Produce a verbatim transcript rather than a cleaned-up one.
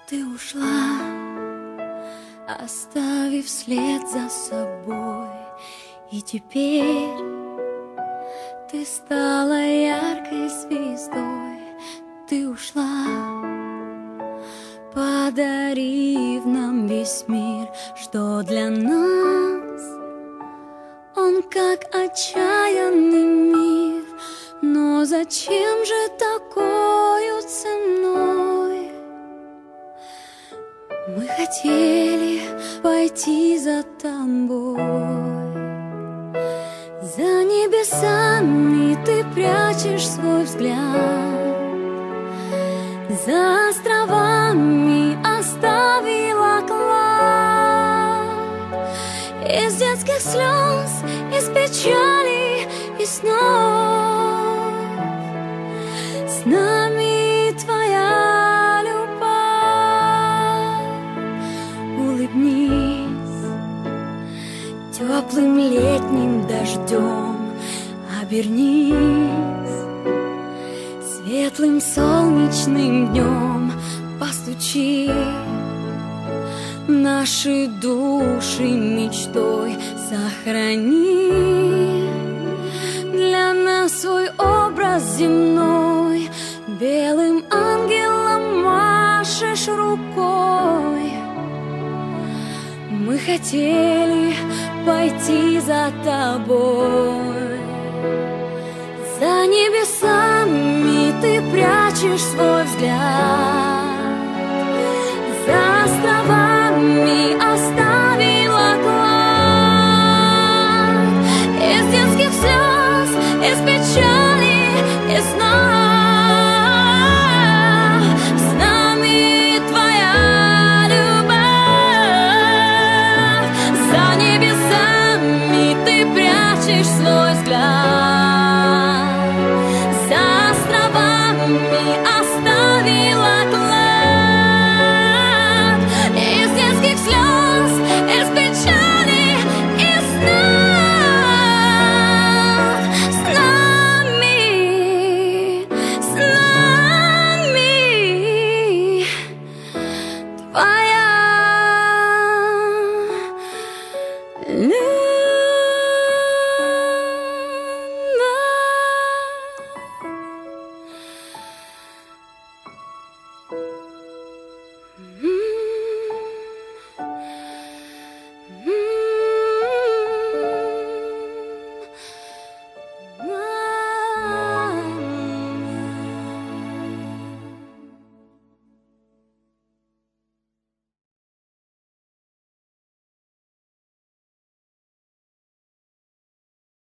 Ты ушла, оставив след за собой, и теперь ты стала яркой звездой. Ты ушла, подарив нам весь мир, что для нас он как отчаянный мир. Но зачем же такою ценой? Мы хотели пойти за тобой. За небесами ты прячешь свой взгляд, за островами оставила клад. Из детских слез, из печали и снов с нами твоя любовь. Улыбнись теплым летним дождем, обернись светлым солнечным днем, постучи наши души мечтой, сохрани для нас свой образ земной. Белым ангелом машешь рукой. Мы хотели пойти за тобой. За небесами ты прячешь свой взгляд, за островами оставила клад. Из детских слез, из печали и снов с нами твоя любовь. За небесами ты прячешь свой взгляд, за островами оставила клад. Из детских слез, из печали и снов с нами, с нами твоя любовь.